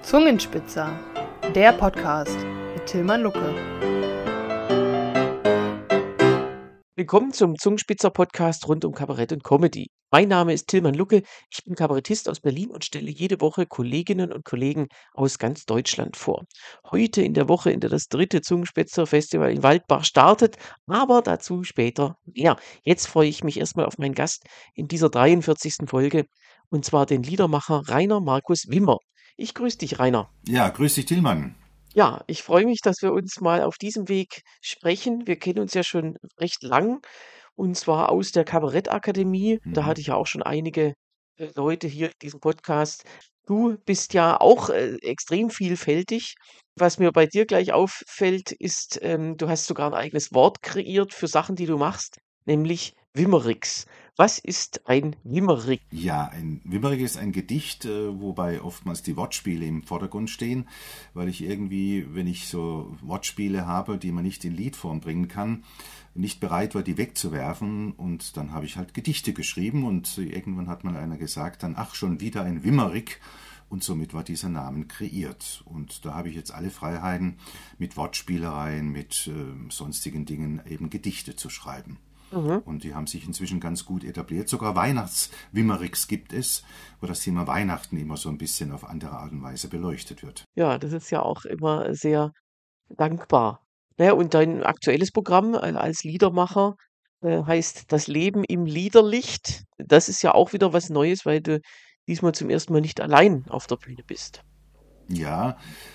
Zungenspitzer, der Podcast mit Tilman Lucke. Willkommen zum Zungenspitzer-Podcast rund um Kabarett und Comedy. Mein Name ist Tilman Lucke, ich bin Kabarettist aus Berlin und stelle jede Woche Kolleginnen und Kollegen aus ganz Deutschland vor. Heute in der Woche, in der das dritte Zungenspitzer-Festival in Waldbach startet, aber dazu später mehr. Jetzt freue ich mich erstmal auf meinen Gast in dieser 43. Folge, und zwar den Liedermacher Rainer Markus Wimmer. Ich grüße dich, Rainer. Ja, grüß dich, Tilman. Ja, ich freue mich, dass wir uns mal auf diesem Weg sprechen. Wir kennen uns ja schon recht lang, und zwar aus der Kabarettakademie. Da hatte ich ja auch schon einige Leute hier in diesem Podcast. Du bist ja auch extrem vielfältig. Was mir bei dir gleich auffällt, ist, du hast sogar ein eigenes Wort kreiert für Sachen, die du machst, nämlich Wimmeriks. Was ist ein Wimmerik? Ja, ein Wimmerig ist ein Gedicht, wobei oftmals die Wortspiele im Vordergrund stehen, weil ich irgendwie, wenn ich so Wortspiele habe, die man nicht in Liedform bringen kann, nicht bereit war, die wegzuwerfen, und dann habe ich halt Gedichte geschrieben und irgendwann hat mal einer gesagt, dann ach, schon wieder ein Wimmerig, und somit war dieser Name kreiert. Und da habe ich jetzt alle Freiheiten, mit Wortspielereien, mit sonstigen Dingen eben Gedichte zu schreiben. Und die haben sich inzwischen ganz gut etabliert. Sogar Weihnachtswimmeriks gibt es, wo das Thema Weihnachten immer so ein bisschen auf andere Art und Weise beleuchtet wird. Ja, das ist ja auch immer sehr dankbar. Naja, und dein aktuelles Programm als Liedermacher heißt Das Leben im Liederlicht. Das ist ja auch wieder was Neues, weil du diesmal zum ersten Mal nicht allein auf der Bühne bist. Ja,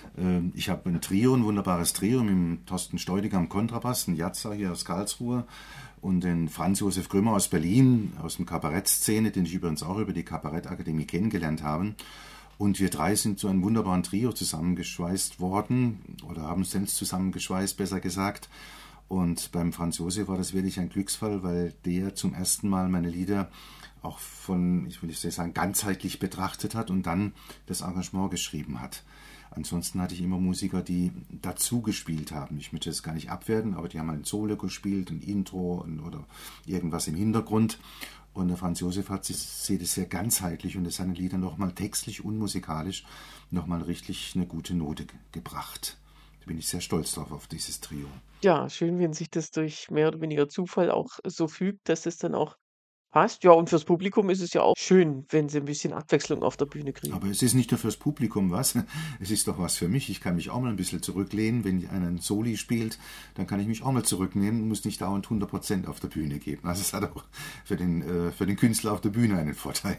ich habe ein Trio, ein wunderbares Trio mit dem Thorsten Steudiger am Kontrabass, ein Jatzer hier aus Karlsruhe und den Franz Josef Grümmer aus Berlin, aus dem Kabarettszene, den ich übrigens auch über die Kabarettakademie kennengelernt habe. Und wir drei sind zu einem wunderbaren Trio zusammengeschweißt worden, oder haben uns selbst zusammengeschweißt, besser gesagt. Und beim Franz Josef war das wirklich ein Glücksfall, weil der zum ersten Mal meine Lieder auch von, ich will nicht sagen, ganzheitlich betrachtet hat und dann das Engagement geschrieben hat. Ansonsten hatte ich immer Musiker, die dazu gespielt haben. Ich möchte das gar nicht abwerten, aber die haben ein Solo gespielt, ein Intro oder irgendwas im Hintergrund. Und der Franz Josef sieht es sehr ganzheitlich und ist seine Lieder nochmal textlich und musikalisch nochmal richtig eine gute Note gebracht. Da bin ich sehr stolz drauf, auf dieses Trio. Ja, schön, wenn sich das durch mehr oder weniger Zufall auch so fügt, dass es dann auch passt. Ja, und fürs Publikum ist es ja auch schön, wenn sie ein bisschen Abwechslung auf der Bühne kriegen. Aber es ist nicht nur fürs Publikum was, es ist doch was für mich. Ich kann mich auch mal ein bisschen zurücklehnen. Wenn einer ein Soli spielt, dann kann ich mich auch mal zurücknehmen und muss nicht dauernd 100% auf der Bühne geben. Also es hat auch für den Künstler auf der Bühne einen Vorteil.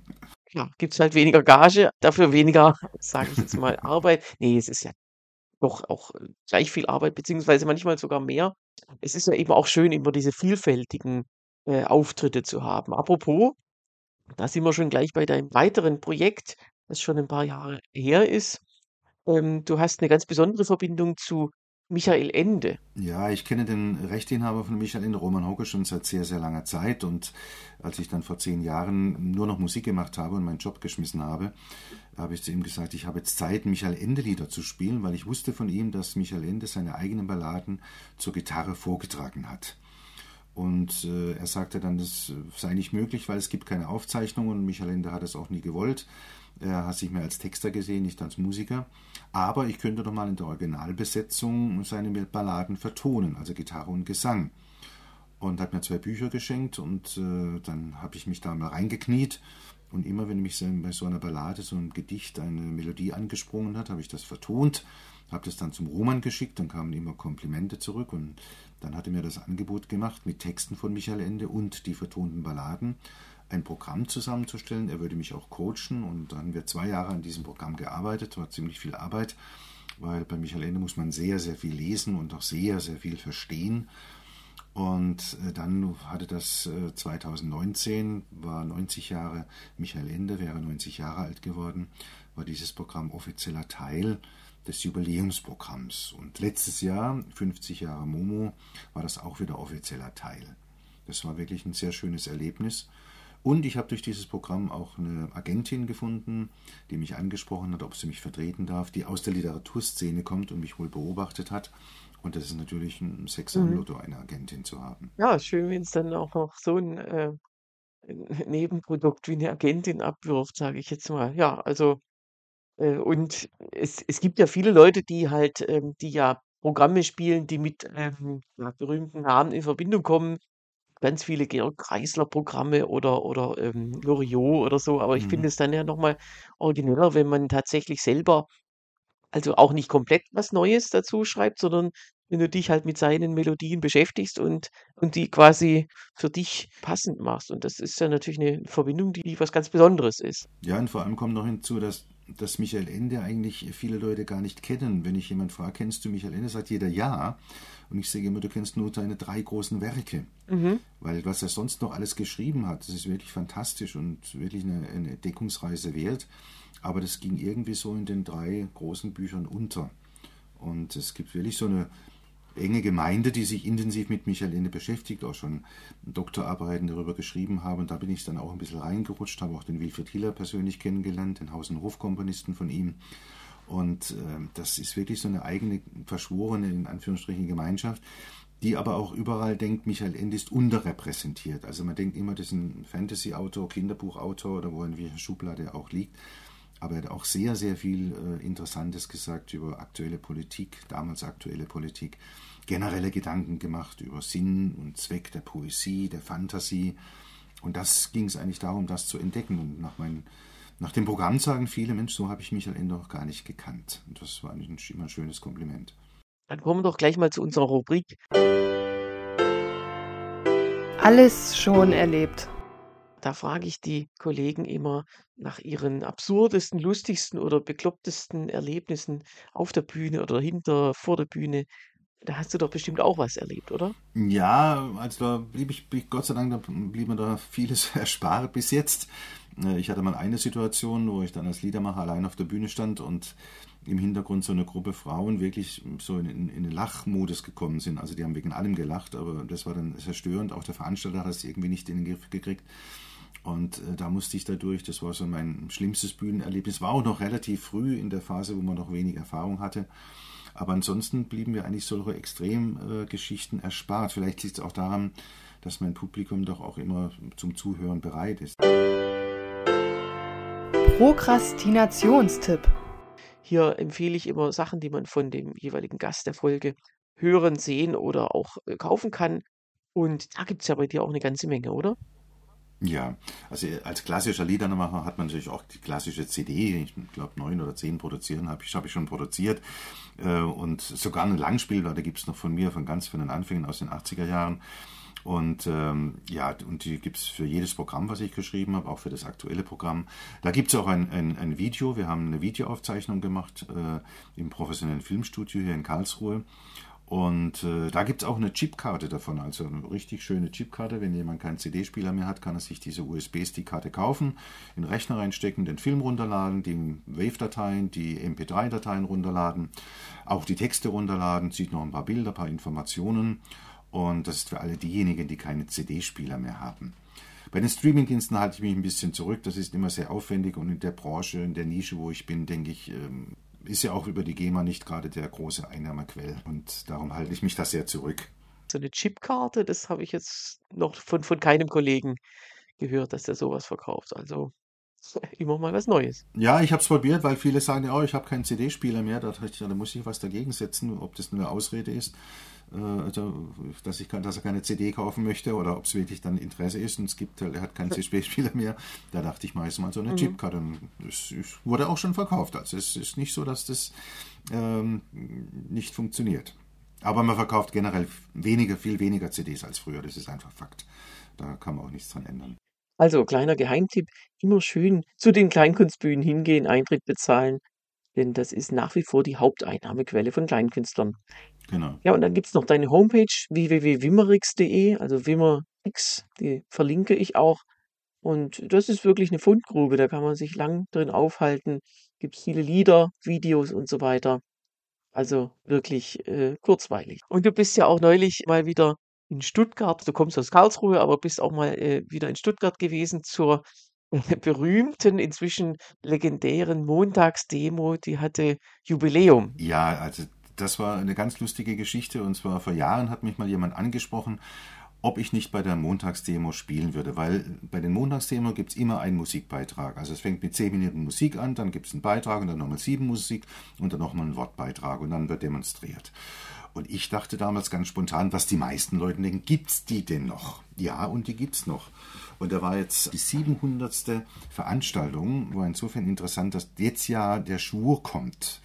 Ja, gibt es halt weniger Gage, dafür weniger, sage ich jetzt mal, Arbeit. Nee, es ist ja doch auch gleich viel Arbeit, beziehungsweise manchmal sogar mehr. Es ist ja eben auch schön, immer diese vielfältigen Auftritte zu haben. Apropos, da sind wir schon gleich bei deinem weiteren Projekt, das schon ein paar Jahre her ist. Du hast eine ganz besondere Verbindung zu Michael Ende. Ja, ich kenne den Rechteinhaber von Michael Ende, Roman Hauke, schon seit sehr, sehr langer Zeit. Und als ich dann vor 10 Jahren nur noch Musik gemacht habe und meinen Job geschmissen habe, habe ich zu ihm gesagt, ich habe jetzt Zeit, Michael Ende Lieder zu spielen, weil ich wusste von ihm, dass Michael Ende seine eigenen Balladen zur Gitarre vorgetragen hat. Und er sagte dann, das sei nicht möglich, weil es gibt keine Aufzeichnungen, und Michael Ende hat es auch nie gewollt. Er hat sich mehr als Texter gesehen, nicht als Musiker. Aber ich könnte doch mal in der Originalbesetzung seine Balladen vertonen, also Gitarre und Gesang. Und hat mir 2 Bücher geschenkt, und dann habe ich mich da mal reingekniet. Und immer, wenn mich bei so einer Ballade, so einem Gedicht, eine Melodie angesprungen hat, habe ich das vertont, habe das dann zum Roman geschickt, dann kamen immer Komplimente zurück, und dann hat er mir das Angebot gemacht, mit Texten von Michael Ende und die vertonten Balladen ein Programm zusammenzustellen. Er würde mich auch coachen, und dann haben wir 2 Jahre an diesem Programm gearbeitet. War ziemlich viel Arbeit, weil bei Michael Ende muss man sehr, sehr viel lesen und auch sehr, sehr viel verstehen. Und dann hatte das 2019, war 90 Jahre Michael Ende, wäre 90 Jahre alt geworden, war dieses Programm offizieller Teil des Jubiläumsprogramms. Und letztes Jahr, 50 Jahre Momo, war das auch wieder offizieller Teil. Das war wirklich ein sehr schönes Erlebnis. Und ich habe durch dieses Programm auch eine Agentin gefunden, die mich angesprochen hat, ob sie mich vertreten darf, die aus der Literaturszene kommt und mich wohl beobachtet hat. Und das ist natürlich ein Sex am Lotto, eine Agentin zu haben. Ja, schön, wenn es dann auch noch so ein Nebenprodukt wie eine Agentin abwirft, sage ich jetzt mal. Ja, also Und es gibt ja viele Leute, die ja Programme spielen, die mit ja, berühmten Namen in Verbindung kommen. Ganz viele Georg-Kreisler-Programme oder Loriot oder so. Aber ich Mhm. finde es dann ja nochmal origineller, wenn man tatsächlich selber, also auch nicht komplett was Neues dazu schreibt, sondern wenn du dich halt mit seinen Melodien beschäftigst und die quasi für dich passend machst. Und das ist ja natürlich eine Verbindung, die was ganz Besonderes ist. Ja, und vor allem kommt noch hinzu, dass Michael Ende eigentlich viele Leute gar nicht kennen. Wenn ich jemand frage, kennst du Michael Ende, sagt jeder ja. Und ich sage immer, du kennst nur seine 3 großen Werke. Mhm. Weil was er sonst noch alles geschrieben hat, das ist wirklich fantastisch und wirklich eine Deckungsreise wert. Aber das ging irgendwie so in den 3 großen Büchern unter. Und es gibt wirklich so eine enge Gemeinde, die sich intensiv mit Michael Ende beschäftigt, auch schon Doktorarbeiten darüber geschrieben haben. Und da bin ich dann auch ein bisschen reingerutscht, habe auch den Wilfried Hiller persönlich kennengelernt, den Haus- und Hofkomponisten von ihm. Und das ist wirklich so eine eigene, verschworene, in Anführungsstrichen, Gemeinschaft, die aber auch überall denkt, Michael Ende ist unterrepräsentiert. Also man denkt immer, das ist ein Fantasy-Autor, Kinderbuchautor oder wo in welcher Schublade er auch liegt. Aber er hat auch sehr, sehr viel Interessantes gesagt über aktuelle Politik, damals aktuelle Politik, generelle Gedanken gemacht über Sinn und Zweck der Poesie, der Fantasie. Und das ging es eigentlich darum, das zu entdecken. Und nach dem Programm sagen viele, Mensch, so habe ich Michael Ende noch gar nicht gekannt. Und das war eigentlich immer ein schönes Kompliment. Dann kommen wir doch gleich mal zu unserer Rubrik. Alles schon erlebt. Da frage ich die Kollegen immer nach ihren absurdesten, lustigsten oder beklopptesten Erlebnissen auf der Bühne oder vor der Bühne. Da hast du doch bestimmt auch was erlebt, oder? Ja, also da Gott sei Dank, da blieb mir da vieles erspart bis jetzt. Ich hatte mal eine Situation, wo ich dann als Liedermacher allein auf der Bühne stand und im Hintergrund so eine Gruppe Frauen wirklich so in einen Lachmodus gekommen sind. Also die haben wegen allem gelacht, aber das war dann zerstörend. Auch der Veranstalter hat das irgendwie nicht in den Griff gekriegt. Und da musste ich da durch. Das war so mein schlimmstes Bühnenerlebnis. War auch noch relativ früh in der Phase, wo man noch wenig Erfahrung hatte. Aber ansonsten blieben mir eigentlich solche Extremgeschichten erspart. Vielleicht liegt es auch daran, dass mein Publikum doch auch immer zum Zuhören bereit ist. Prokrastinationstipp. Hier empfehle ich immer Sachen, die man von dem jeweiligen Gast der Folge hören, sehen oder auch kaufen kann. Und da gibt es ja bei dir auch eine ganze Menge, oder? Ja, also als klassischer Liedermacher hat man natürlich auch die klassische CD, ich glaube 9 oder 10 habe ich schon produziert, und sogar eine Langspielplatte gibt es noch von mir, von den Anfängen aus den 80er Jahren. Und ja, und die gibt es für jedes Programm, was ich geschrieben habe, auch für das aktuelle Programm. Da gibt es auch ein Video, wir haben eine Videoaufzeichnung gemacht im professionellen Filmstudio hier in Karlsruhe. Und da gibt es auch eine Chipkarte davon, also eine richtig schöne Chipkarte. Wenn jemand keinen CD-Spieler mehr hat, kann er sich diese USB-Stick-Karte kaufen, in den Rechner reinstecken, den Film runterladen, die Wave-Dateien, die MP3-Dateien runterladen, auch die Texte runterladen, sieht noch ein paar Bilder, ein paar Informationen. Und das ist für alle diejenigen, die keine CD-Spieler mehr haben. Bei den Streamingdiensten halte ich mich ein bisschen zurück. Das ist immer sehr aufwendig und in der Branche, in der Nische, wo ich bin, denke ich, ist ja auch über die GEMA nicht gerade der große Einnahmequell. Und darum halte ich mich da sehr zurück. So eine Chipkarte, das habe ich jetzt noch von keinem Kollegen gehört, dass der sowas verkauft. Also immer mal was Neues. Ja, ich habe es probiert, weil viele sagen, ja, ich habe keinen CD-Spieler mehr. Da muss ich was dagegen setzen, ob das nur eine Ausrede ist, also, dass er keine CD kaufen möchte oder ob es wirklich dann Interesse ist und er hat keinen CD-Spieler mehr. Da dachte ich meistens mal so eine Chipkarte. Und es wurde auch schon verkauft. Also es ist nicht so, dass das nicht funktioniert. Aber man verkauft generell viel weniger CDs als früher. Das ist einfach Fakt. Da kann man auch nichts dran ändern. Also, kleiner Geheimtipp, immer schön zu den Kleinkunstbühnen hingehen, Eintritt bezahlen, denn das ist nach wie vor die Haupteinnahmequelle von Kleinkünstlern. Genau. Ja, und dann gibt es noch deine Homepage www.wimmerix.de, also Wimmerix, die verlinke ich auch. Und das ist wirklich eine Fundgrube, da kann man sich lang drin aufhalten. Gibt viele Lieder, Videos und so weiter. Also wirklich kurzweilig. Und du bist ja auch neulich mal wieder in Stuttgart. Du kommst aus Karlsruhe, aber bist auch mal wieder in Stuttgart gewesen zur berühmten, inzwischen legendären Montagsdemo. Die hatte Jubiläum. Ja, also das war eine ganz lustige Geschichte. Und zwar vor Jahren hat mich mal jemand angesprochen ob ich nicht bei der Montagsdemo spielen würde, weil bei den Montagsdemo gibt es immer einen Musikbeitrag. Also es fängt mit 10 Minuten Musik an, dann gibt es einen Beitrag und dann nochmal 7 Musik und dann nochmal einen Wortbeitrag und dann wird demonstriert. Und ich dachte damals ganz spontan, was die meisten Leute denken, gibt's die denn noch? Ja, und die gibt's noch. Und da war jetzt die 700. Veranstaltung, war insofern interessant, dass jetzt ja der Schwur kommt.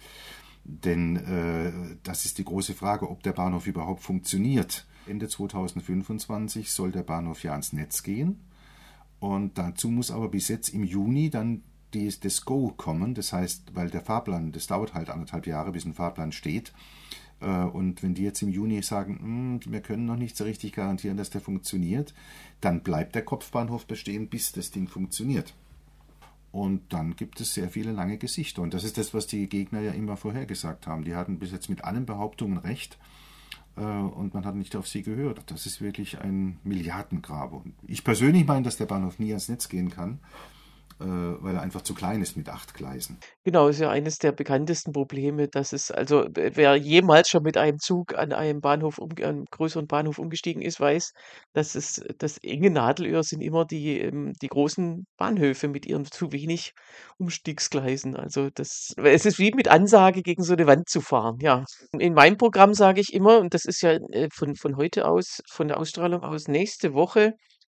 Denn das ist die große Frage, ob der Bahnhof überhaupt funktioniert. Ende 2025 soll der Bahnhof ja ans Netz gehen. Und dazu muss aber bis jetzt im Juni dann das Go kommen. Das heißt, weil der Fahrplan, das dauert halt 1,5 Jahre, bis ein Fahrplan steht. Und wenn die jetzt im Juni sagen, wir können noch nicht so richtig garantieren, dass der funktioniert, dann bleibt der Kopfbahnhof bestehen, bis das Ding funktioniert. Und dann gibt es sehr viele lange Gesichter. Und das ist das, was die Gegner ja immer vorhergesagt haben. Die hatten bis jetzt mit allen Behauptungen recht und man hat nicht auf sie gehört. Das ist wirklich ein Milliardengrab. Und ich persönlich meine, dass der Bahnhof nie ans Netz gehen kann, weil er einfach zu klein ist mit 8 Gleisen. Genau, ist ja eines der bekanntesten Probleme, dass es also wer jemals schon mit einem Zug an einem einem größeren Bahnhof umgestiegen ist, weiß, dass das enge Nadelöhr sind immer die großen Bahnhöfe mit ihren zu wenig Umstiegsgleisen. Also es ist wie mit Ansage gegen so eine Wand zu fahren, ja. In meinem Programm sage ich immer, und das ist ja von heute aus, von der Ausstrahlung aus, nächste Woche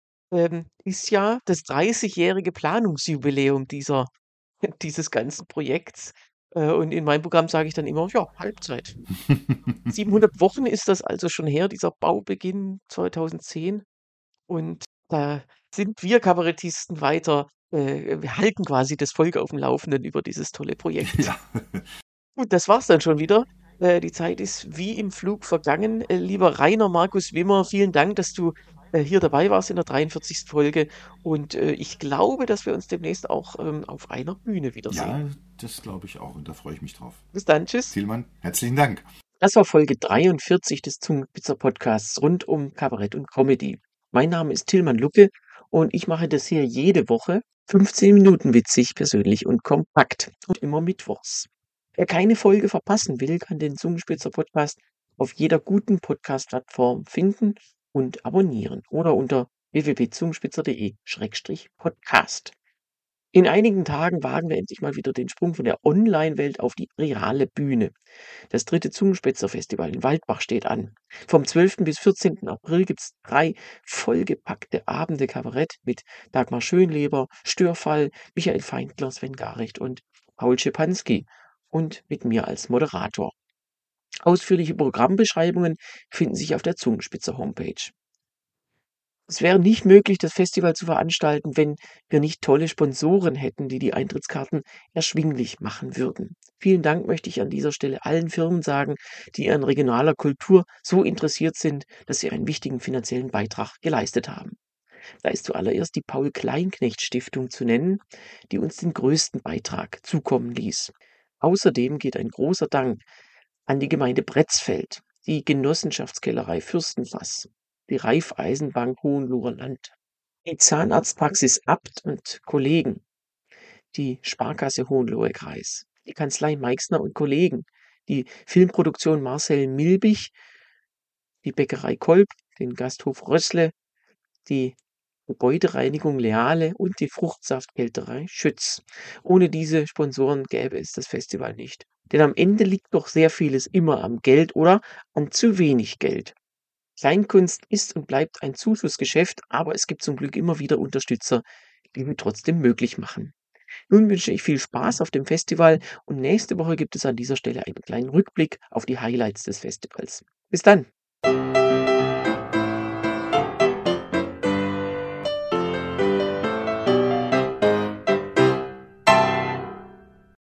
ist ja das 30-jährige Planungsjubiläum dieses ganzen Projekts. Und in meinem Programm sage ich dann immer, ja, Halbzeit. 700 Wochen ist das also schon her, dieser Baubeginn 2010. Und da sind wir Kabarettisten weiter, wir halten quasi das Volk auf dem Laufenden über dieses tolle Projekt. Ja. Gut, das war's dann schon wieder. Die Zeit ist wie im Flug vergangen. Lieber Rainer Markus Wimmer, vielen Dank, dass du hier dabei warst in der 43. Folge. Und ich glaube, dass wir uns demnächst auch auf einer Bühne wiedersehen. Ja, das glaube ich auch und da freue ich mich drauf. Bis dann, tschüss. Thielmann, herzlichen Dank. Das war Folge 43 des Zungenspitzer Podcasts rund um Kabarett und Comedy. Mein Name ist Tilman Lucke und ich mache das hier jede Woche 15 Minuten witzig, persönlich und kompakt und immer mittwochs. Wer keine Folge verpassen will, kann den Zungenspitzer Podcast auf jeder guten Podcast-Plattform finden und abonnieren oder unter www.zungenspitzer.de/podcast. In einigen Tagen wagen wir endlich mal wieder den Sprung von der Online-Welt auf die reale Bühne. Das 3. Zungenspitzer-Festival in Waldbach steht an. Vom 12. bis 14. April gibt es 3 vollgepackte Abende Kabarett mit Dagmar Schönleber, Störfall, Michael Feindler, Sven Garicht und Paul Schipanski und mit mir als Moderator. Ausführliche Programmbeschreibungen finden sich auf der Zungenspitzer Homepage. Es wäre nicht möglich, das Festival zu veranstalten, wenn wir nicht tolle Sponsoren hätten, die die Eintrittskarten erschwinglich machen würden. Vielen Dank möchte ich an dieser Stelle allen Firmen sagen, die an regionaler Kultur so interessiert sind, dass sie einen wichtigen finanziellen Beitrag geleistet haben. Da ist zuallererst die Paul-Kleinknecht-Stiftung zu nennen, die uns den größten Beitrag zukommen ließ. Außerdem geht ein großer Dank an die Gemeinde Bretzfeld, die Genossenschaftskellerei Fürstenfass, die Raiffeisenbank Hohenloher Land, die Zahnarztpraxis Abt und Kollegen, die Sparkasse Hohenloher Kreis, die Kanzlei Meixner und Kollegen, die Filmproduktion Marcel Milbich, die Bäckerei Kolb, den Gasthof Rössle, die Gebäudereinigung Leale und die Fruchtsaftkelterei Schütz. Ohne diese Sponsoren gäbe es das Festival nicht. Denn am Ende liegt doch sehr vieles immer am Geld oder an zu wenig Geld. Kleinkunst ist und bleibt ein Zuschussgeschäft, aber es gibt zum Glück immer wieder Unterstützer, die wir trotzdem möglich machen. Nun wünsche ich viel Spaß auf dem Festival und nächste Woche gibt es an dieser Stelle einen kleinen Rückblick auf die Highlights des Festivals. Bis dann!